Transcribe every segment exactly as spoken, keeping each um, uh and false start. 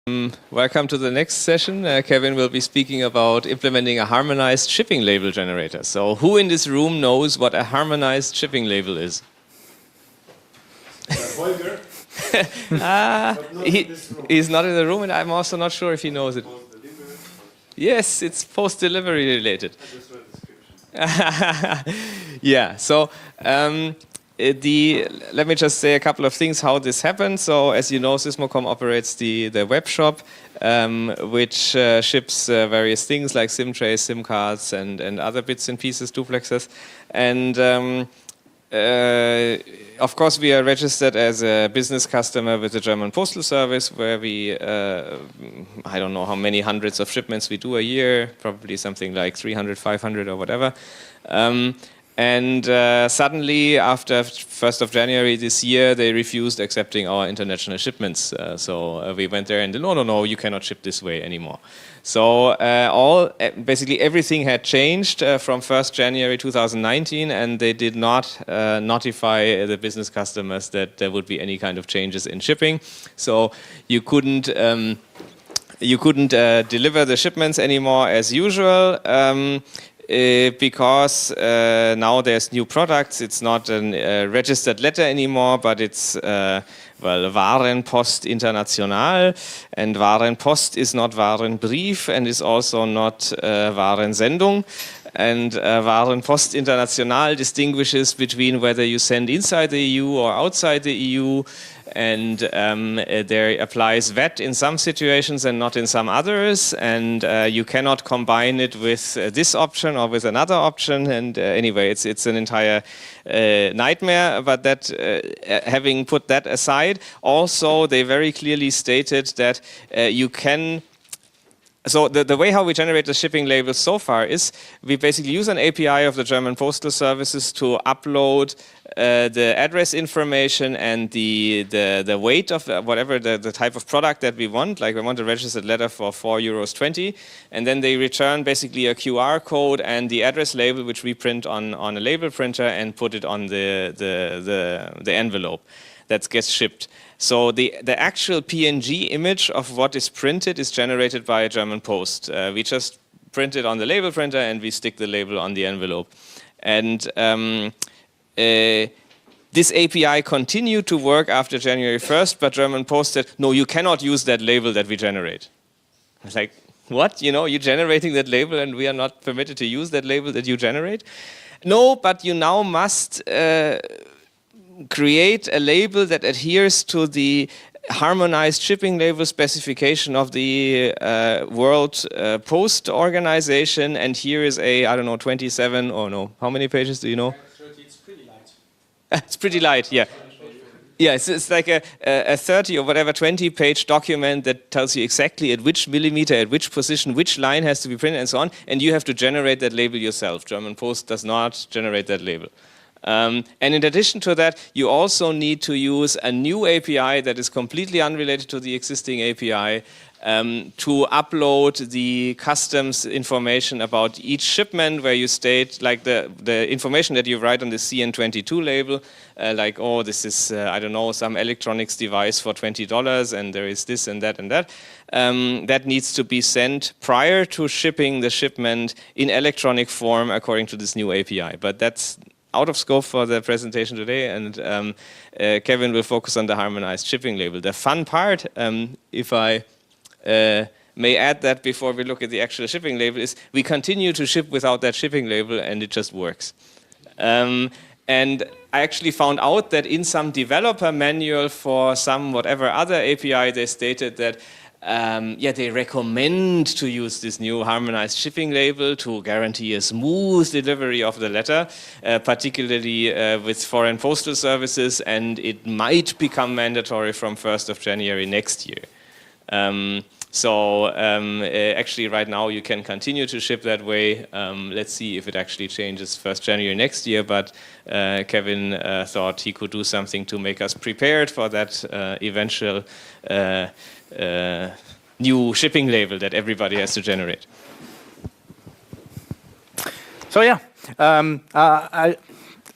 Um, welcome to the next session. Uh, Kevin will be speaking about implementing a harmonized shipping label generator. So who in this room knows what a harmonized shipping label is? Uh, Holger. uh, he, he's not in the room, and I'm also not sure if he knows it. Yes, it's post-delivery related. Yeah, so um, the let me just say a couple of things how this happened. So as you know, Sysmocom operates the, the web shop, um, which uh, ships uh, various things like SIM trays, SIM cards, and, and other bits and pieces, duplexes. And um, uh, of course, we are registered as a business customer with the German Postal Service, where we, uh, I don't know how many hundreds of shipments we do a year, probably something like three hundred, five hundred or whatever. Um, and uh, suddenly, after first of January this year, they refused accepting our international shipments. Uh, so uh, we went there and no, no, no, you cannot ship this way anymore. So uh, all basically everything had changed uh, from first January two thousand nineteen, and they did not uh, notify the business customers that there would be any kind of changes in shipping. So you couldn't um, you couldn't uh, deliver the shipments anymore as usual. Um, Uh, because uh, now there's new products. It's not a uh, registered letter anymore, but it's uh, well, Warenpost International, and Warenpost is not Warenbrief and is also not uh, Warensendung. And uh, Warenpost International distinguishes between whether you send inside the E U or outside the E U, and um, uh, there applies V A T in some situations and not in some others, and uh, you cannot combine it with uh, this option or with another option. And uh, anyway, it's it's an entire uh, nightmare. But that, uh, having put that aside, also they very clearly stated that uh, you can. So the, the way how we generate the shipping labels so far is we basically use an A P I of the German Postal Services to upload uh, the address information and the the, the weight of the, whatever the, the type of product that we want. Like we want a registered letter for four euros twenty, and then they return basically a Q R code and the address label, which we print on, on a label printer and put it on the, the, the, the envelope that gets shipped. So the, the actual P N G image of what is printed is generated by a German Post. Uh, we just print it on the label printer and we stick the label on the envelope. And um, uh, this A P I continued to work after January first, but German Post said, no, you cannot use that label that we generate. I was like, what? You know, you're generating that label and we are not permitted to use that label that you generate? No, but you now must uh, create a label that adheres to the harmonized shipping label specification of the uh, World uh, Post Organization, and here is a, I don't know, twenty-seven, or no, how many pages do you know? It's pretty light. It's pretty light, yeah. Yeah, it's, it's like a, a thirty or whatever, twenty page document that tells you exactly at which millimeter, at which position, which line has to be printed and so on, and you have to generate that label yourself. German Post does not generate that label. Um, and in addition to that, you also need to use a new A P I that is completely unrelated to the existing A P I um, to upload the customs information about each shipment, where you state like the, the information that you write on the C N twenty-two label, uh, like, oh, this is, uh, I don't know, some electronics device for twenty dollars, and there is this and that and that. Um, that needs to be sent prior to shipping the shipment in electronic form according to this new A P I. But that's out of scope for the presentation today, and um, uh, Kevin will focus on the harmonized shipping label. The fun part, um, if I uh, may add that before we look at the actual shipping label, is we continue to ship without that shipping label, and it just works. Um, and I actually found out that in some developer manual for some whatever other A P I, they stated that Um, yeah, they recommend to use this new harmonized shipping label to guarantee a smooth delivery of the letter, uh, particularly uh, with foreign postal services, and it might become mandatory from first of January next year. Um, so um, uh, actually right now you can continue to ship that way. Um, let's see if it actually changes first of January next year, but uh, Kevin uh, thought he could do something to make us prepared for that uh, eventual uh, Uh, new shipping label that everybody has to generate. So yeah, um, uh, I,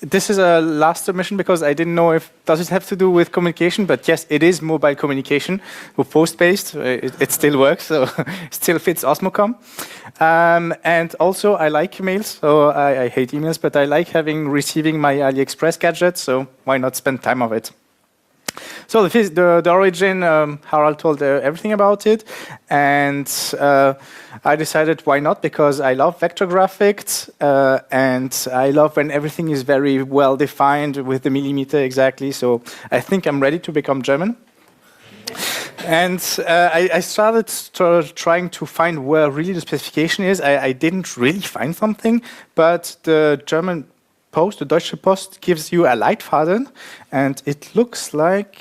this is a last submission because I didn't know if does it have to do with communication, but yes, it is mobile communication with post-based. It, it still works, so it still fits Osmocom. Um, and also, I like emails. So I, I hate emails, but I like having receiving my AliExpress gadget. So why not spend time of it? So the, the, the origin, um, Harald told uh, everything about it, and uh, I decided why not, because I love vector graphics, uh, and I love when everything is very well defined with the millimeter exactly, so I think I'm ready to become German. And uh, I, I started trying to find where really the specification is. I, I didn't really find something, but the German Post, the Deutsche Post, gives you a Leitfaden, and it looks like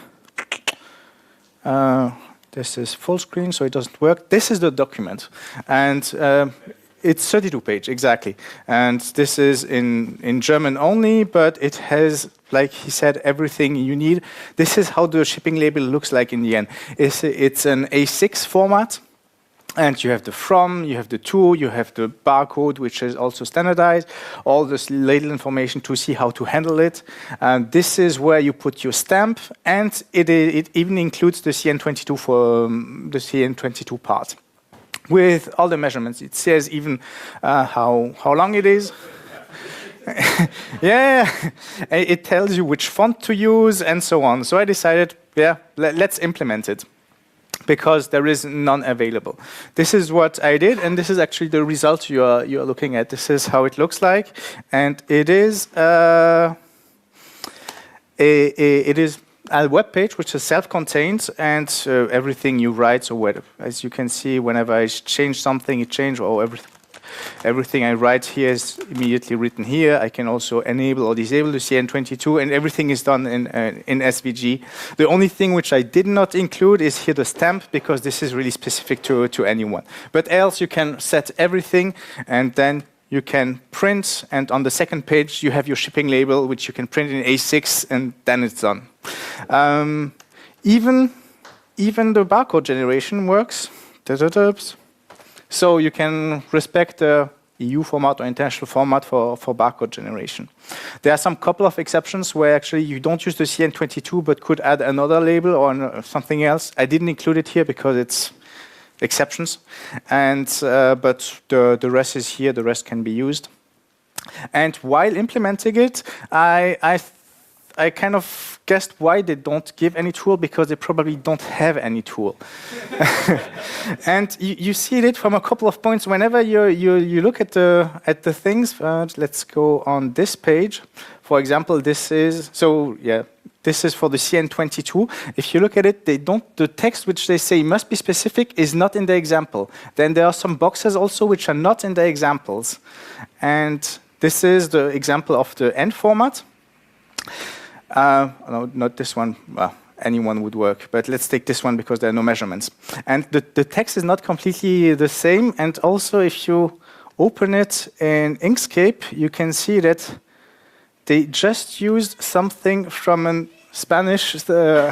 uh, this is full screen, so it doesn't work. This is the document, and uh, it's thirty-two page exactly. And this is in in German only, but it has, like he said, everything you need. This is how the shipping label looks like in the end. It's it's an A six format. And you have the from, you have the to, you have the barcode, which is also standardized, all this label information to see how to handle it. And this is where you put your stamp, and it, it even includes the C N twenty-two for um, the C N twenty-two part. With all the measurements, it says even uh, how, how long it is. Yeah, it tells you which font to use and so on. So I decided, yeah, let, let's implement it, because there is none available. This is what I did, and this is actually the result you are you are looking at. This is how it looks like, and it is uh, a, a it is a web page which is self-contained, and uh, everything you write. So where, as you can see, whenever I change something, it changes, or everything. Everything I write here is immediately written here. I can also enable or disable the C N twenty-two, and everything is done in, uh, in S V G. The only thing which I did not include is here the stamp, because this is really specific to, to anyone. But else you can set everything, and then you can print, and on the second page you have your shipping label, which you can print in A six, and then it's done. Um, even, even the barcode generation works. So you can respect the E U format or international format for, for barcode generation. There are some couple of exceptions where actually you don't use the C N twenty-two but could add another label or something else. I didn't include it here because it's exceptions, and uh, but the, the rest is here, the rest can be used. And while implementing it, I, I I kind of guessed why they don't give any tool, because they probably don't have any tool. And you, you see it from a couple of points. Whenever you you, you look at the at the things, uh, let's go on this page. For example, this is so yeah. This is for the C N twenty-two. If you look at it, they don't. The text which they say must be specific is not in the example. Then there are some boxes also which are not in the examples, and this is the example of the end format. Uh, no, not this one. Well, anyone would work, but let's take this one because there are no measurements. And the, the text is not completely the same. And also, if you open it in Inkscape, you can see that they just used something from a Spanish uh,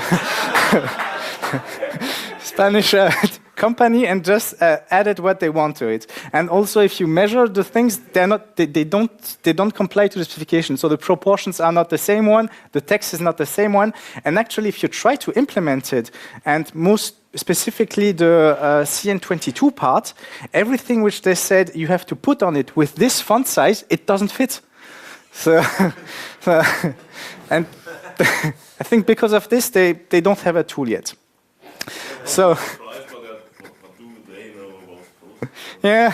Spanish uh, company and just uh, added what they want to it. And also, if you measure the things, they're not, they, they don't, they don't comply to the specification. So the proportions are not the same one, the text is not the same one. And actually, if you try to implement it, and most specifically the uh, C N twenty-two part, everything which they said you have to put on it with this font size, it doesn't fit. So, so and I think because of this, they, they don't have a tool yet. So. Yeah.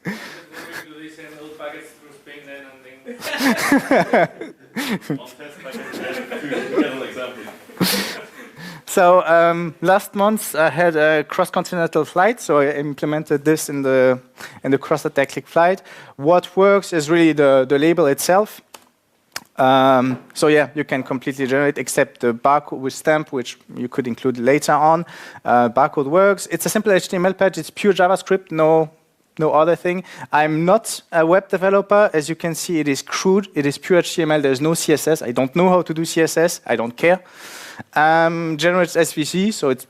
So um, last month I had a cross-continental flight, so I implemented this in the in the cross-Atlantic flight. What works is really the the label itself. Um, so yeah, you can completely generate, except the barcode with stamp, which you could include later on. Uh, barcode works. It's a simple H T M L page. It's pure JavaScript, no, no other thing. I'm not a web developer. As you can see, it is crude. It is pure H T M L. There's no C S S. I don't know how to do C S S. I don't care. Um, generates S V C, so it's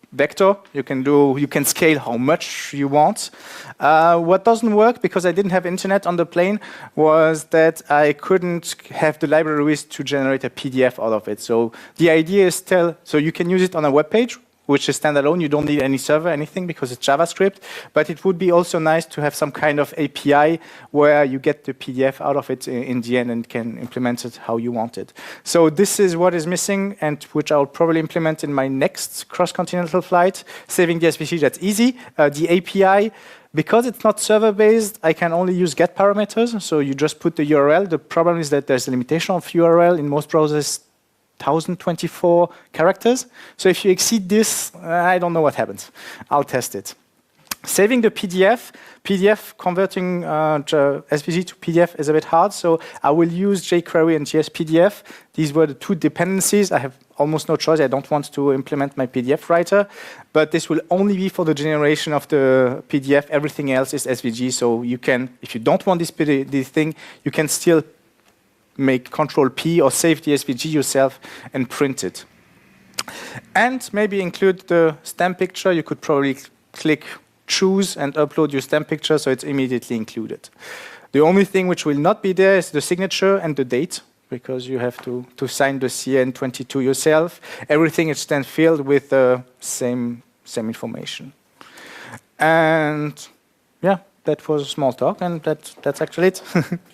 vector. You can do, you can scale how much you want. Uh, what doesn't work, because I didn't have internet on the plane, was that I couldn't have the libraries to generate a P D F out of it. So the idea is still, so you can use it on a web page, which is standalone. You don't need any server, anything, because it's JavaScript. But it would be also nice to have some kind of A P I where you get the P D F out of it in, in the end and can implement it how you want it. So this is what is missing, and which I'll probably implement in my next cross-continental flight. Saving the S V G, that's easy. Uh, the A P I, because it's not server-based, I can only use get parameters. So you just put the U R L. The problem is that there's a limitation of U R L in most browsers. one thousand twenty-four characters. So if you exceed this, I don't know what happens. I'll test it. Saving the P D F, P D F converting uh, S V G to P D F is a bit hard, so I will use jQuery and G S P D F. These were the two dependencies. I have almost no choice. I don't want to implement my P D F writer, but this will only be for the generation of the P D F. Everything else is S V G, so you can, if you don't want this, this thing, you can still make Control P or save the S V G yourself and print it. And maybe include the stamp picture. You could probably click choose and upload your stamp picture, so it's immediately included. The only thing which will not be there is the signature and the date, because you have to, to sign the C N twenty-two yourself. Everything is then filled with the same, same information. And yeah, that was small talk, and that, that's actually it.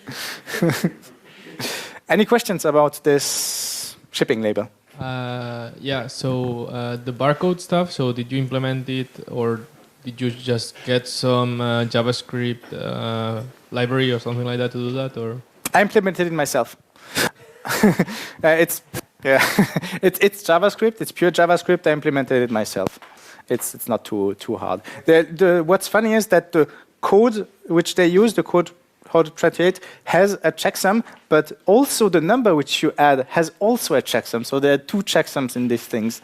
Any questions about this shipping label? Uh, yeah, so uh, the barcode stuff, so did you implement it, or did you just get some uh, JavaScript uh, library or something like that to do that? Or I implemented it myself. uh, it's yeah, it's it's JavaScript. It's pure JavaScript. I implemented it myself. It's it's not too too hard. The the what's funny is that the code which they use, the code how to translate, has a checksum, but also the number which you add has also a checksum. So there are two checksums in these things,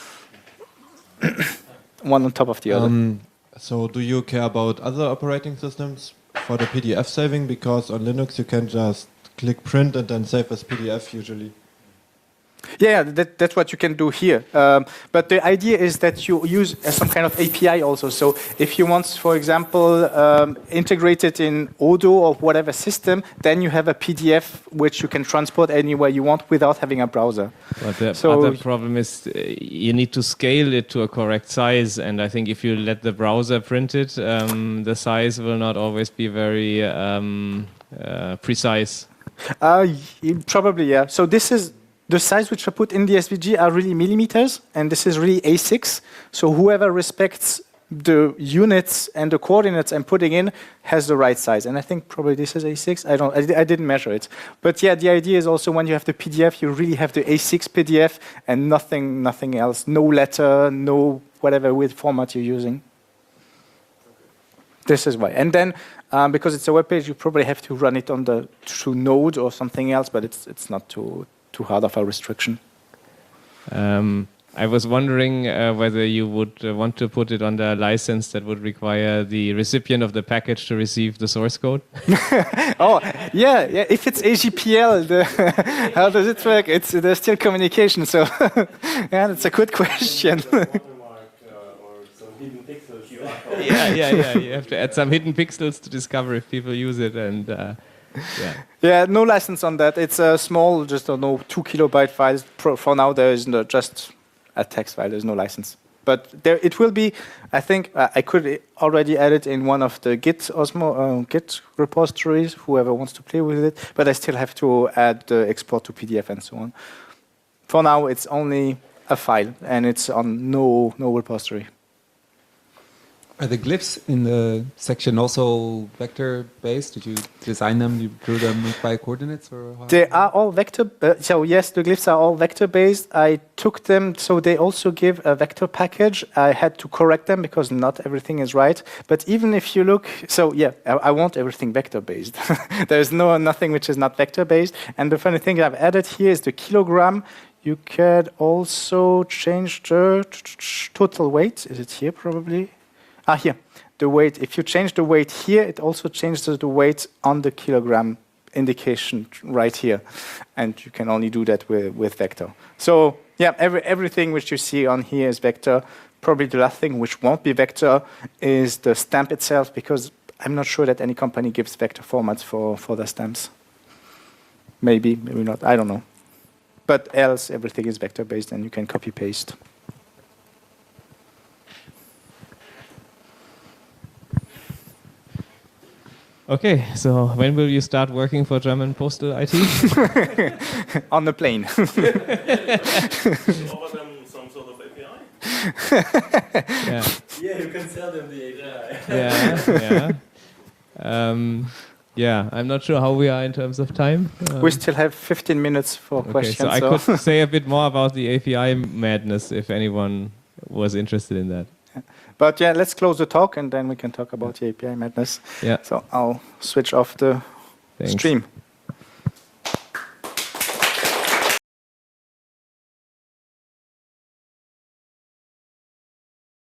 one on top of the other. Um, so do you care about other operating systems for the P D F saving? Because on Linux you can just click print and then save as P D F usually. Yeah, that, that's what you can do here. Um, but the idea is that you use uh, some kind of A P I also. So if you want, for example, um, integrate it in Odoo or whatever system, then you have a P D F which you can transport anywhere you want without having a browser. But the so other problem is uh, you need to scale it to a correct size. And I think if you let the browser print it, um, the size will not always be very um, uh, precise. Uh, probably, yeah. So this is the size which I put in the S V G are really millimeters, and this is really A six. So whoever respects the units and the coordinates I'm putting in has the right size. And I think probably this is A six. I don't. I, I didn't measure it, but yeah, the idea is also when you have the P D F, you really have the A six P D F and nothing, nothing else. No letter, no whatever width format you're using. This is why. And then um, because it's a web page, you probably have to run it on the through Node or something else, but it's it's not too. too hard of a restriction. Um, I was wondering uh, whether you would uh, want to put it on the license that would require the recipient of the package to receive the source code. Oh, yeah, yeah. If it's A G P L, the how does it work? It's there's still communication, so yeah, that's a good question. yeah, yeah, yeah. You have to add some hidden pixels to discover if people use it, and uh, yeah. Yeah, no license on that. It's a small, just uh, no two kilobyte files. Pro, for now, there is no, just a text file. There's no license, but there it will be. I think uh, I could already add it in one of the Git Osmo uh, Git repositories. Whoever wants to play with it, but I still have to add the export to P D F and so on. For now, it's only a file, and it's on no no repository. Are the glyphs in the section also vector-based? Did you design them? You drew them by coordinates, or how? They are all vector. Uh, so yes, the glyphs are all vector-based. I took them, so they also give a vector package. I had to correct them because not everything is right. But even if you look, so yeah, I, I want everything vector-based. There's no nothing which is not vector-based. And the funny thing I've added here is the kilogram. You could also change the total weight. Is it here probably? Ah, here, the weight. If you change the weight here, it also changes the weight on the kilogram indication right here. And you can only do that with, with vector. So yeah, every, everything which you see on here is vector. probably the last thing, which won't be vector, is the stamp itself, because I'm not sure that any company gives vector formats for, for their stamps. Maybe, maybe not, I don't know. But else, everything is vector-based, and you can copy-paste. Okay, so when will you start working for German Postal I T? On the plane. Offer them some sort of A P I? Yeah, Yeah, you can sell them the A P I. yeah, yeah. Um, yeah, I'm not sure how we are in terms of time. Um, We still have fifteen minutes for okay, questions. so I so- could say a bit more about the A P I madness if anyone was interested in that. But yeah, let's close the talk, and then we can talk about the A P I madness. Yeah, So I'll switch off the thanks. stream.